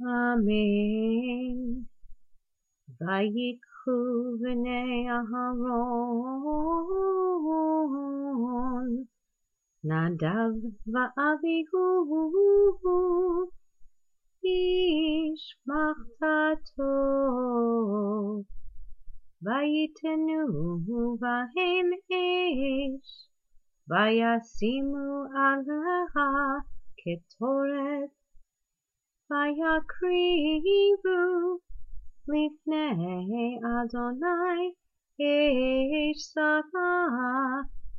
אמן. ויקחו בני אהרון, נדב ואביהו, איש מחתתו, ויתנו בהם אש, וישימו עליה קטורת, ויקריבו לפני אדוני אש שרה,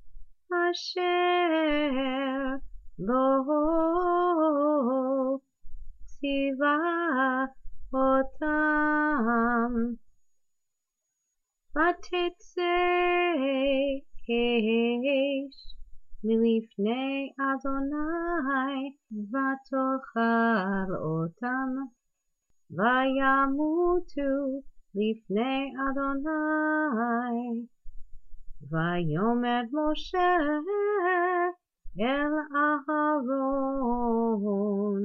אשר לא ציווה אותם. ותצא אש מלפני אדוני, ותאכל אותם, וימותו לפני אדוני. ויאמר משה אל אהרון,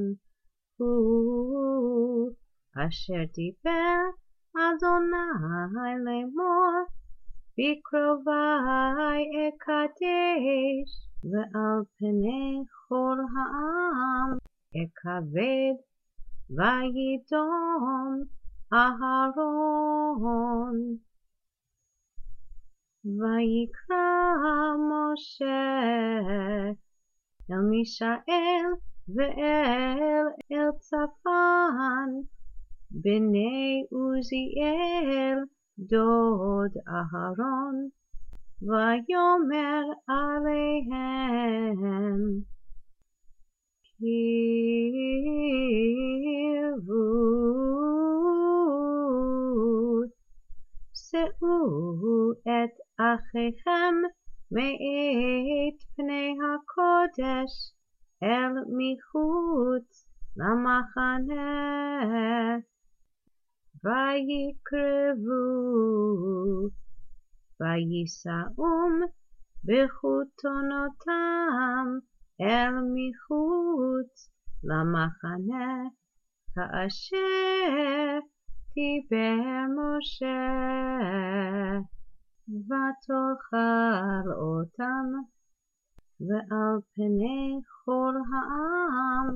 הוא אשר דיבר אדוני לאמור, בקרובי אקדש, ועל פני כל העם אכבד, וידום אהרון. ויקרא משה אל מישאל ואל אלצפן, בני עוזיאל דוד אהרון, ויאמר עליהם, קרבו, שאו את אחיכם מאת פני הקודש אל מחוץ למחנה. ויקרבו, ויישאום בכותונותם אל מחוץ למחנה, כאשר דיבר משה, ותאכל אותם, ועל פני כל העם